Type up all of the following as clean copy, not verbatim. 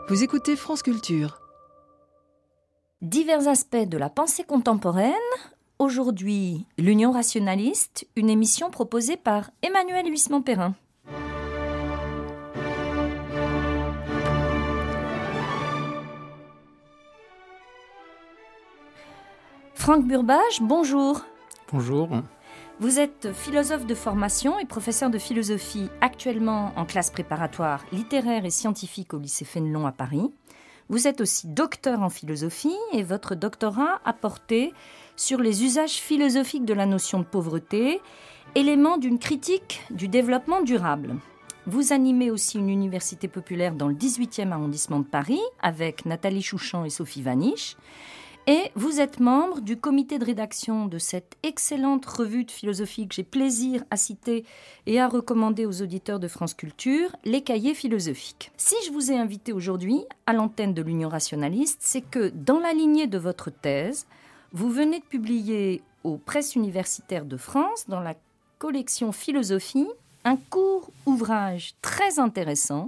Vous écoutez France Culture. Divers aspects de la pensée contemporaine. Aujourd'hui, l'Union rationaliste, une émission proposée par Emmanuel Huisman-Perrin. Franck Burbage, bonjour. Bonjour. Vous êtes philosophe de formation et professeur de philosophie actuellement en classe préparatoire littéraire et scientifique au lycée Fénelon à Paris. Vous êtes aussi docteur en philosophie et votre doctorat a porté sur les usages philosophiques de la notion de pauvreté, élément d'une critique du développement durable. Vous animez aussi une université populaire dans le 18e arrondissement de Paris avec Nathalie Chouchan et Sophie Vaniche. Et vous êtes membre du comité de rédaction de cette excellente revue de philosophie que j'ai plaisir à citer et à recommander aux auditeurs de France Culture, Les Cahiers philosophiques. Si je vous ai invité aujourd'hui à l'antenne de l'Union rationaliste, c'est que dans la lignée de votre thèse, vous venez de publier aux Presses universitaires de France, dans la collection Philosophie, un court ouvrage très intéressant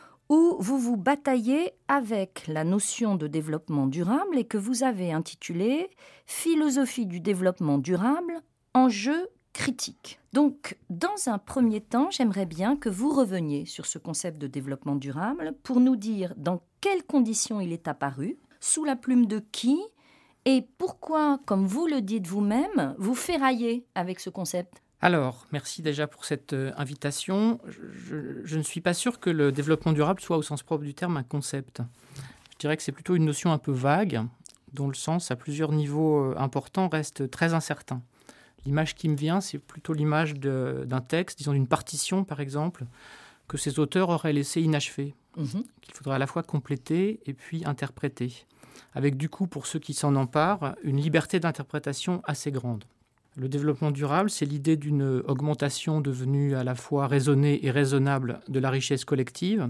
où vous vous bataillez avec la notion de développement durable et que vous avez intitulé « Philosophie du développement durable, enjeux critiques ». Donc, dans un premier temps, j'aimerais bien que vous reveniez sur ce concept de développement durable pour nous dire dans quelles conditions il est apparu, sous la plume de qui, et pourquoi, comme vous le dites vous-même, vous ferraillez avec ce concept. Alors, merci déjà pour cette invitation. Je ne suis pas sûr que le développement durable soit au sens propre du terme un concept. Je dirais que c'est plutôt une notion un peu vague, dont le sens à plusieurs niveaux importants reste très incertain. L'image qui me vient, c'est plutôt l'image d'un texte, disons d'une partition par exemple, que ces auteurs auraient laissé inachevé, qu'il faudrait à la fois compléter et puis interpréter, avec du coup, pour ceux qui s'en emparent, une liberté d'interprétation assez grande. Le développement durable, c'est l'idée d'une augmentation devenue à la fois raisonnée et raisonnable de la richesse collective,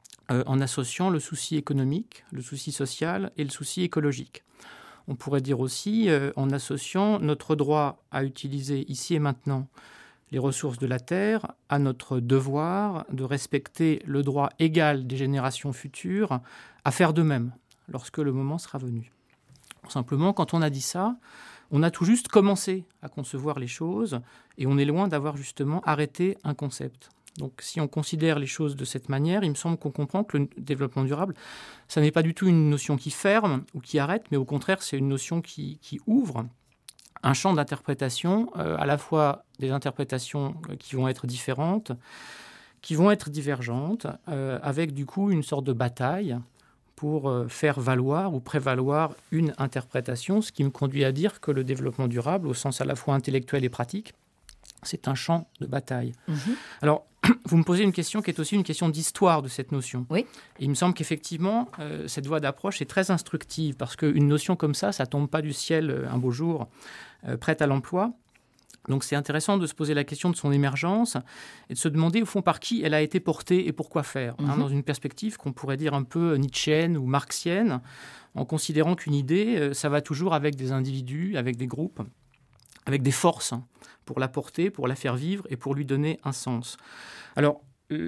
en associant le souci économique, le souci social et le souci écologique. On pourrait dire aussi en associant notre droit à utiliser ici et maintenant les ressources de la Terre à notre devoir de respecter le droit égal des générations futures à faire de même lorsque le moment sera venu. Simplement, quand on a dit ça, on a tout juste commencé à concevoir les choses et on est loin d'avoir justement arrêté un concept. Donc si on considère les choses de cette manière, il me semble qu'on comprend que le développement durable, ça n'est pas du tout une notion qui ferme ou qui arrête, mais au contraire, c'est une notion qui ouvre un champ d'interprétation, à la fois des interprétations qui vont être différentes, qui vont être divergentes, avec du coup une sorte de bataille pour faire valoir ou prévaloir une interprétation, ce qui me conduit à dire que le développement durable, au sens à la fois intellectuel et pratique, c'est un champ de bataille. Alors, vous me posez une question qui est aussi une question d'histoire de cette notion. Oui. Et il me semble qu'effectivement, cette voie d'approche est très instructive, parce qu'une notion comme ça ne tombe pas du ciel un beau jour, prête à l'emploi. Donc c'est intéressant de se poser la question de son émergence et de se demander au fond par qui elle a été portée et pourquoi faire, dans une perspective qu'on pourrait dire un peu nietzschéenne ou marxienne, en considérant qu'une idée, ça va toujours avec des individus, avec des groupes, avec des forces pour la porter, pour la faire vivre et pour lui donner un sens. Alors,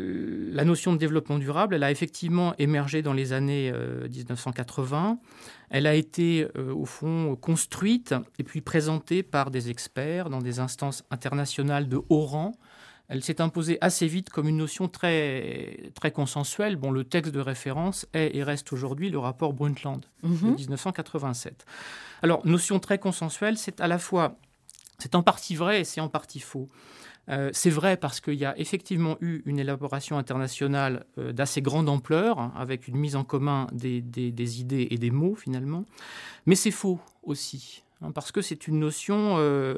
la notion de développement durable, elle a effectivement émergé dans les années 1980. Elle a été, au fond, construite et puis présentée par des experts dans des instances internationales de haut rang. Elle s'est imposée assez vite comme une notion très, très consensuelle. Bon, le texte de référence est et reste aujourd'hui le rapport Brundtland de 1987. Alors, notion très consensuelle, c'est à la fois, c'est en partie vrai et c'est en partie faux. C'est vrai parce qu'il y a effectivement eu une élaboration internationale d'assez grande ampleur, avec une mise en commun des idées et des mots finalement, mais c'est faux aussi, parce que c'est une notion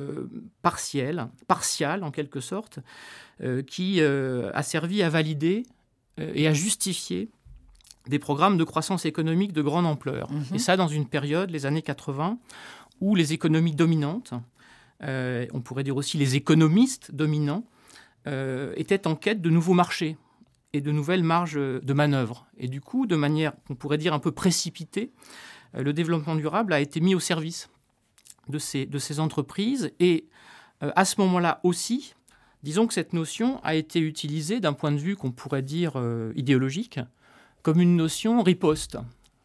partiale en quelque sorte, qui a servi à valider et à justifier des programmes de croissance économique de grande ampleur. Et ça dans une période, les années 80, où les économies dominantes, on pourrait dire aussi les économistes dominants, étaient en quête de nouveaux marchés et de nouvelles marges de manœuvre. Et du coup, de manière, on pourrait dire un peu précipitée, le développement durable a été mis au service de ces entreprises. Et à ce moment-là aussi, disons que cette notion a été utilisée d'un point de vue qu'on pourrait dire idéologique comme une notion riposte.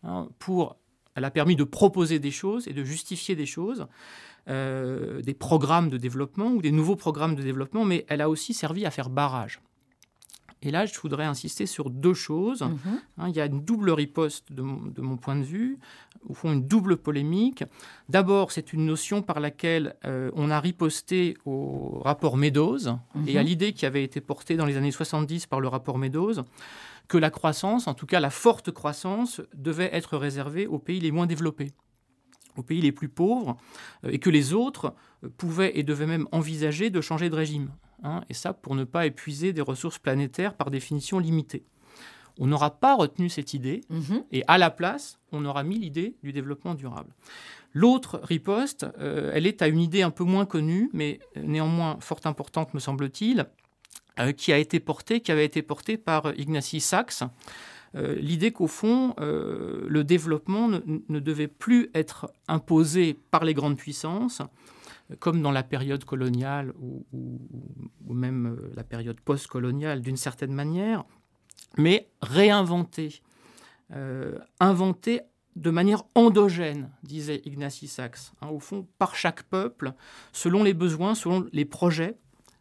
Elle a permis de proposer des choses et de justifier des choses, des programmes de développement ou des nouveaux programmes de développement, mais elle a aussi servi à faire barrage. Et là, je voudrais insister sur deux choses. Il y a une double riposte de mon point de vue, au fond une double polémique. D'abord, c'est une notion par laquelle on a riposté au rapport Meadows et à l'idée qui avait été portée dans les années 70 par le rapport Meadows, que la croissance, en tout cas la forte croissance, devait être réservée aux pays les moins développés, aux pays les plus pauvres, et que les autres pouvaient et devaient même envisager de changer de régime. Et ça pour ne pas épuiser des ressources planétaires par définition limitées. On n'aura pas retenu cette idée, et à la place, on aura mis l'idée du développement durable. L'autre riposte, elle est à une idée un peu moins connue, mais néanmoins fort importante, me semble-t-il, qui avait été portée par Ignasi Sachs. L'idée qu'au fond, le développement ne devait plus être imposé par les grandes puissances, comme dans la période coloniale ou même la période post-coloniale d'une certaine manière, mais réinventé, inventé de manière endogène, disait Ignasi Sachs, au fond, par chaque peuple, selon les besoins, selon les projets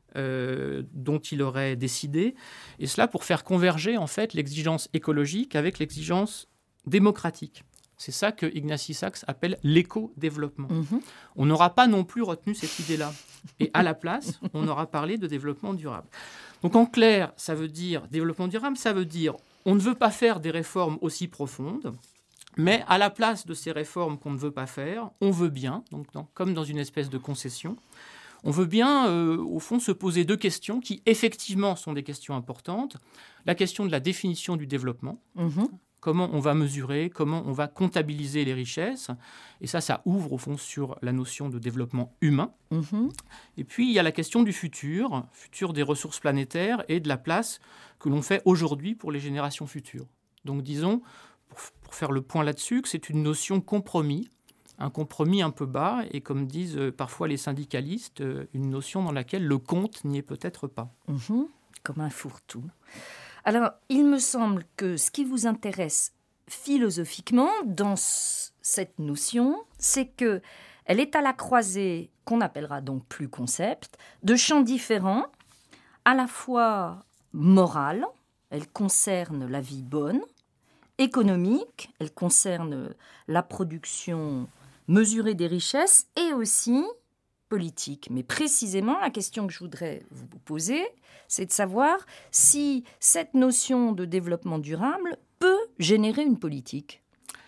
dont il aurait décidé, et cela pour faire converger en fait l'exigence écologique avec l'exigence démocratique. C'est ça que Ignasi Sachs appelle l'éco-développement. On n'aura pas non plus retenu cette idée-là. Et à la place, on aura parlé de développement durable. Donc en clair, ça veut dire, développement durable, ça veut dire, on ne veut pas faire des réformes aussi profondes, mais à la place de ces réformes qu'on ne veut pas faire, on veut bien, donc comme dans une espèce de concession, on veut bien, au fond, se poser deux questions qui, effectivement, sont des questions importantes. La question de la définition du développement. Comment on va mesurer, comment on va comptabiliser les richesses. Et ça ouvre, au fond, sur la notion de développement humain. Et puis, il y a la question du futur des ressources planétaires et de la place que l'on fait aujourd'hui pour les générations futures. Donc, disons, pour faire le point là-dessus, que c'est une notion compromis, un compromis un peu bas, et comme disent parfois les syndicalistes, une notion dans laquelle le compte n'y est peut-être pas. Comme un fourre-tout. Alors, il me semble que ce qui vous intéresse philosophiquement dans cette notion, c'est qu'elle est à la croisée, qu'on appellera donc plus concept, de champs différents, à la fois morale, elle concerne la vie bonne, économique, elle concerne la production mesurée des richesses, et aussi politique. Mais précisément, la question que je voudrais vous poser, c'est de savoir si cette notion de développement durable peut générer une politique.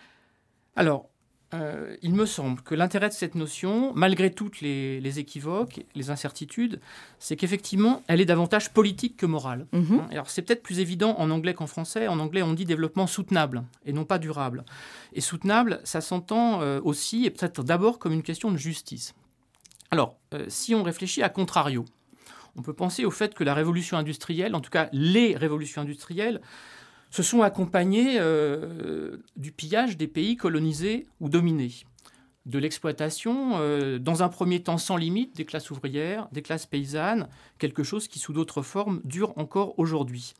Alors, il me semble que l'intérêt de cette notion, malgré toutes les équivoques, les incertitudes, c'est qu'effectivement, elle est davantage politique que morale. Alors, c'est peut-être plus évident en anglais qu'en français. En anglais, on dit développement soutenable et non pas durable. Et soutenable, ça s'entend aussi, et peut-être d'abord, comme une question de justice. Alors, si on réfléchit à contrario, on peut penser au fait que la révolution industrielle, en tout cas les révolutions industrielles, se sont accompagnées du pillage des pays colonisés ou dominés, de l'exploitation, dans un premier temps sans limite, des classes ouvrières, des classes paysannes, quelque chose qui, sous d'autres formes, dure encore aujourd'hui,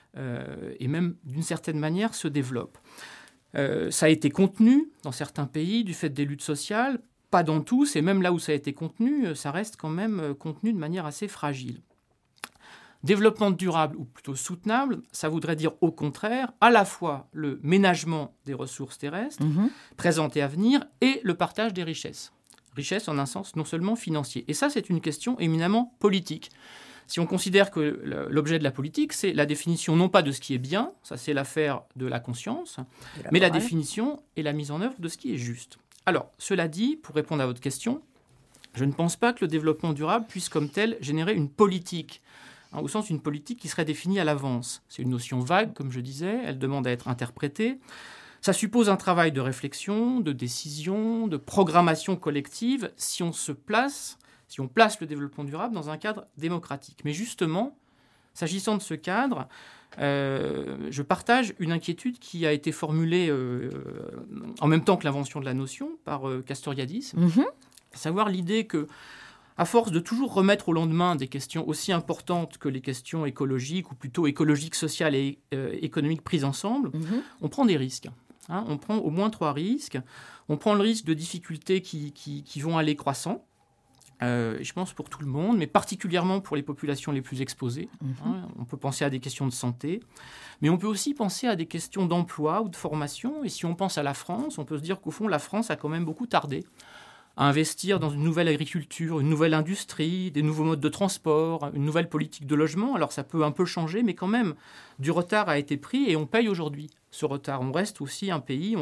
et même d'une certaine manière se développe. Ça a été contenu dans certains pays du fait des luttes sociales, pas dans tous, et même là où ça a été contenu, ça reste quand même contenu de manière assez fragile. Développement durable, ou plutôt soutenable, ça voudrait dire au contraire à la fois le ménagement des ressources terrestres, présentes et à venir, et le partage des richesses. Richesses en un sens non seulement financier. Et ça, c'est une question éminemment politique. Si on considère que l'objet de la politique, c'est la définition non pas de ce qui est bien, ça c'est l'affaire de la conscience, mais la définition et la mise en œuvre de ce qui est juste. Alors, cela dit, pour répondre à votre question, je ne pense pas que le développement durable puisse comme tel générer une politique, au sens d'une politique qui serait définie à l'avance. C'est une notion vague, comme je disais, elle demande à être interprétée. Ça suppose un travail de réflexion, de décision, de programmation collective, si on place le développement durable dans un cadre démocratique. Mais justement, s'agissant de ce cadre, je partage une inquiétude qui a été formulée en même temps que l'invention de la notion par Castoriadis, à savoir l'idée que à force de toujours remettre au lendemain des questions aussi importantes que les questions écologiques, ou plutôt écologiques, sociales et économiques prises ensemble, on prend des risques. On prend au moins 3 risques. On prend le risque de difficultés qui vont aller croissant, je pense pour tout le monde, mais particulièrement pour les populations les plus exposées. On peut penser à des questions de santé, mais on peut aussi penser à des questions d'emploi ou de formation. Et si on pense à la France, on peut se dire qu'au fond, la France a quand même beaucoup tardé à investir dans une nouvelle agriculture, une nouvelle industrie, des nouveaux modes de transport, une nouvelle politique de logement. Alors ça peut un peu changer, mais quand même, du retard a été pris et on paye aujourd'hui ce retard. On reste un pays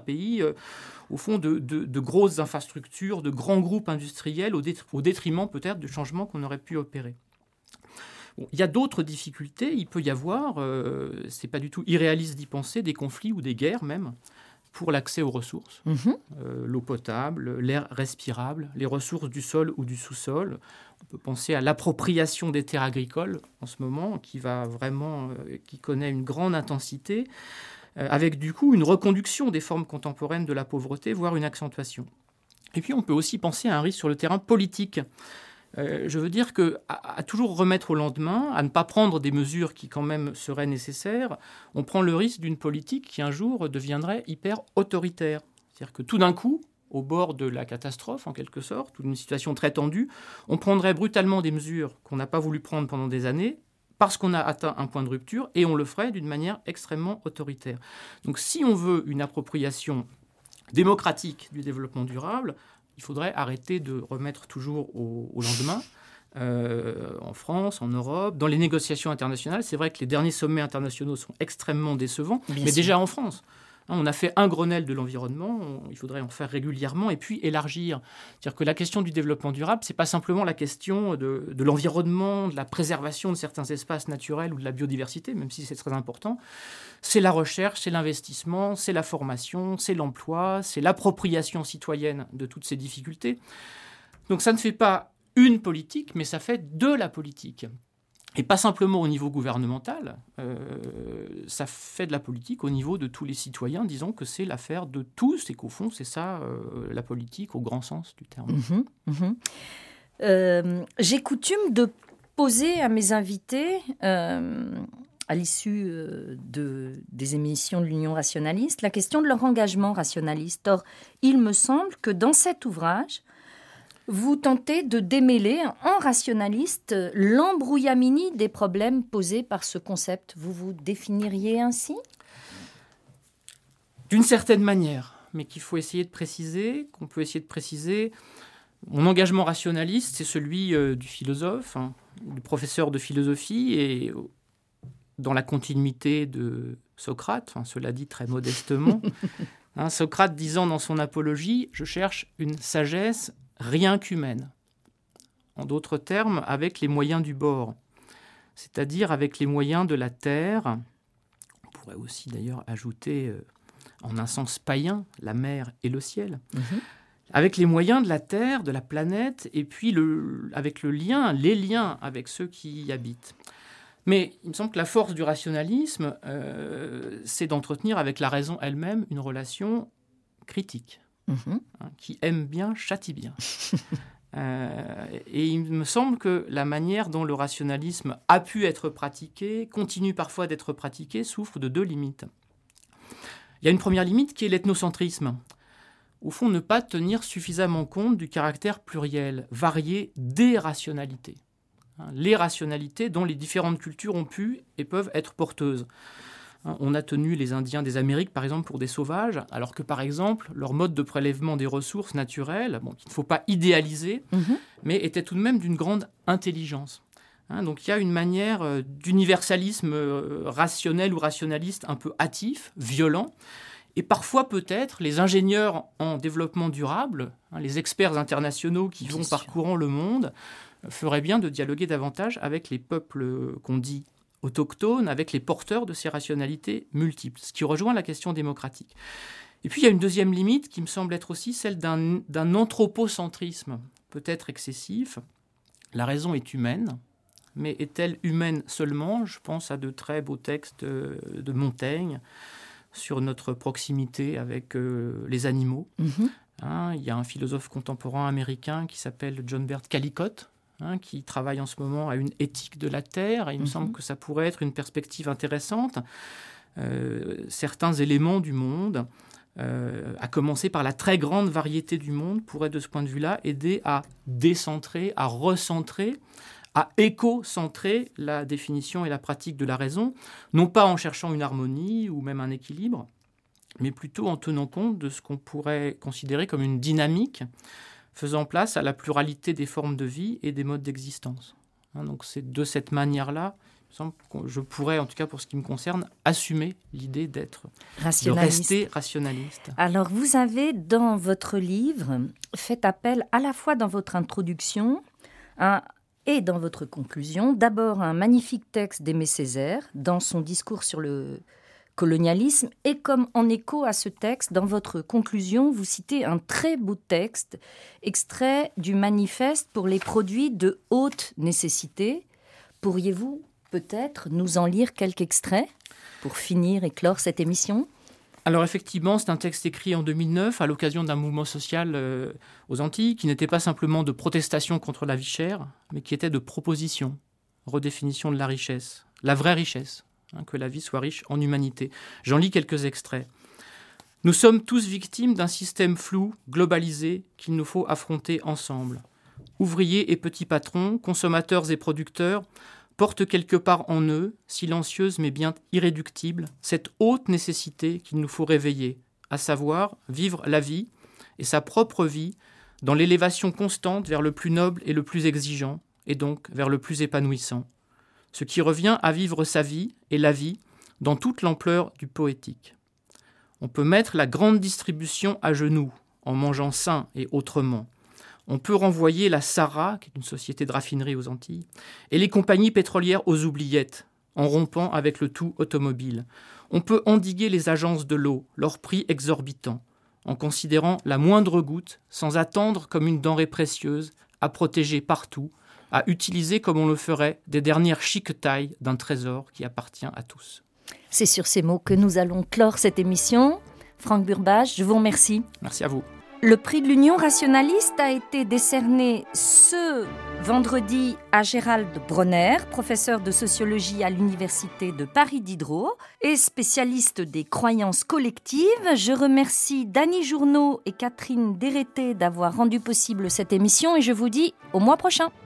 au fond, de grosses infrastructures, de grands groupes industriels, au détriment peut-être du changement qu'on aurait pu opérer. Bon, il y a d'autres difficultés. Il peut y avoir, c'est pas du tout irréaliste d'y penser, des conflits ou des guerres même, pour l'accès aux ressources, l'eau potable, l'air respirable, les ressources du sol ou du sous-sol. On peut penser à l'appropriation des terres agricoles en ce moment, qui connaît une grande intensité, avec du coup une reconduction des formes contemporaines de la pauvreté, voire une accentuation. Et puis on peut aussi penser à un risque sur le terrain politique. Je veux dire qu'à toujours remettre au lendemain, à ne pas prendre des mesures qui quand même seraient nécessaires, on prend le risque d'une politique qui un jour deviendrait hyper autoritaire. C'est-à-dire que tout d'un coup, au bord de la catastrophe en quelque sorte, ou d'une situation très tendue, on prendrait brutalement des mesures qu'on n'a pas voulu prendre pendant des années, parce qu'on a atteint un point de rupture, et on le ferait d'une manière extrêmement autoritaire. Donc si on veut une appropriation démocratique du développement durable, il faudrait arrêter de remettre toujours au lendemain, en France, en Europe, dans les négociations internationales. C'est vrai que les derniers sommets internationaux sont extrêmement décevants, mais déjà en France. On a fait un Grenelle de l'environnement, il faudrait en faire régulièrement et puis élargir. C'est-à-dire que la question du développement durable, ce n'est pas simplement la question de l'environnement, de la préservation de certains espaces naturels ou de la biodiversité, même si c'est très important. C'est la recherche, c'est l'investissement, c'est la formation, c'est l'emploi, c'est l'appropriation citoyenne de toutes ces difficultés. Donc ça ne fait pas une politique, mais ça fait de la politique. Et pas simplement au niveau gouvernemental, ça fait de la politique au niveau de tous les citoyens, disons que c'est l'affaire de tous et qu'au fond, c'est ça la politique au grand sens du terme. J'ai coutume de poser à mes invités, à l'issue des émissions de l'Union rationaliste, la question de leur engagement rationaliste. Or, il me semble que dans cet ouvrage, vous tentez de démêler en rationaliste l'embrouillamini des problèmes posés par ce concept. Vous vous définiriez ainsi ? D'une certaine manière, mais qu'il faut essayer de préciser, qu'on peut essayer de préciser. Mon engagement rationaliste, c'est celui du philosophe, du professeur de philosophie, et dans la continuité de Socrate, cela dit très modestement. Socrate disant dans son Apologie « Je cherche une sagesse rien qu'humaine ». En d'autres termes, avec les moyens du bord, c'est-à-dire avec les moyens de la terre. On pourrait aussi d'ailleurs ajouter, en un sens païen, la mer et le ciel. Avec les moyens de la terre, de la planète, et puis avec les liens avec ceux qui y habitent. Mais il me semble que la force du rationalisme, c'est d'entretenir avec la raison elle-même une relation critique. Qui aime bien, châtie bien. Et il me semble que la manière dont le rationalisme a pu être pratiqué, continue parfois d'être pratiqué, souffre de 2 limites. Il y a une première limite qui est l'ethnocentrisme. Au fond, ne pas tenir suffisamment compte du caractère pluriel, varié des rationalités. Les rationalités dont les différentes cultures ont pu et peuvent être porteuses. On a tenu les Indiens des Amériques, par exemple, pour des sauvages, alors que, par exemple, leur mode de prélèvement des ressources naturelles, qu'il ne faut pas idéaliser, mais était tout de même d'une grande intelligence. Donc il y a une manière d'universalisme rationnel ou rationaliste un peu hâtif, violent, et parfois peut-être les ingénieurs en développement durable, les experts internationaux qui vont parcourant le monde, feraient bien de dialoguer davantage avec les peuples qu'on dit autochtones, avec les porteurs de ces rationalités multiples, ce qui rejoint la question démocratique. Et puis il y a une deuxième limite qui me semble être aussi celle d'un anthropocentrisme peut-être excessif. La raison est humaine, mais est-elle humaine seulement ? Je pense à de très beaux textes de Montaigne sur notre proximité avec les animaux. Il y a un philosophe contemporain américain qui s'appelle John Bert Callicott, qui travaille en ce moment à une éthique de la Terre. Et il me semble que ça pourrait être une perspective intéressante. Certains éléments du monde, à commencer par la très grande variété du monde, pourraient de ce point de vue-là aider à décentrer, à recentrer, à éco-centrer la définition et la pratique de la raison, non pas en cherchant une harmonie ou même un équilibre, mais plutôt en tenant compte de ce qu'on pourrait considérer comme une dynamique faisant place à la pluralité des formes de vie et des modes d'existence. Donc c'est de cette manière-là, il me semble que je pourrais, en tout cas pour ce qui me concerne, assumer l'idée de rester rationaliste. Alors vous avez dans votre livre fait appel à la fois dans votre introduction et dans votre conclusion, d'abord un magnifique texte d'Aimé Césaire dans son discours sur le colonialisme, et comme en écho à ce texte, dans votre conclusion, vous citez un très beau texte, extrait du manifeste pour les produits de haute nécessité. Pourriez-vous peut-être nous en lire quelques extraits pour finir et clore cette émission ? Alors effectivement, c'est un texte écrit en 2009 à l'occasion d'un mouvement social aux Antilles qui n'était pas simplement de protestation contre la vie chère, mais qui était de proposition, redéfinition de la richesse, la vraie richesse, que la vie soit riche en humanité. J'en lis quelques extraits. « Nous sommes tous victimes d'un système flou, globalisé, qu'il nous faut affronter ensemble. Ouvriers et petits patrons, consommateurs et producteurs, portent quelque part en eux, silencieuse mais bien irréductible, cette haute nécessité qu'il nous faut réveiller, à savoir vivre la vie et sa propre vie dans l'élévation constante vers le plus noble et le plus exigeant, et donc vers le plus épanouissant. Ce qui revient à vivre sa vie et la vie dans toute l'ampleur du poétique. On peut mettre la grande distribution à genoux, en mangeant sain et autrement. On peut renvoyer la Sara, qui est une société de raffinerie aux Antilles, et les compagnies pétrolières aux oubliettes, en rompant avec le tout automobile. On peut endiguer les agences de l'eau, leur prix exorbitant, en considérant la moindre goutte, sans attendre comme une denrée précieuse, à protéger partout, à utiliser comme on le ferait des dernières chiquetailles d'un trésor qui appartient à tous. C'est sur ces mots que nous allons clore cette émission. Franck Burbage, je vous remercie. Merci à vous. Le prix de l'Union rationaliste a été décerné ce vendredi à Gérald Bronner, professeur de sociologie à l'Université de Paris Diderot et spécialiste des croyances collectives. Je remercie Dany Journeau et Catherine Dérété d'avoir rendu possible cette émission et je vous dis au mois prochain.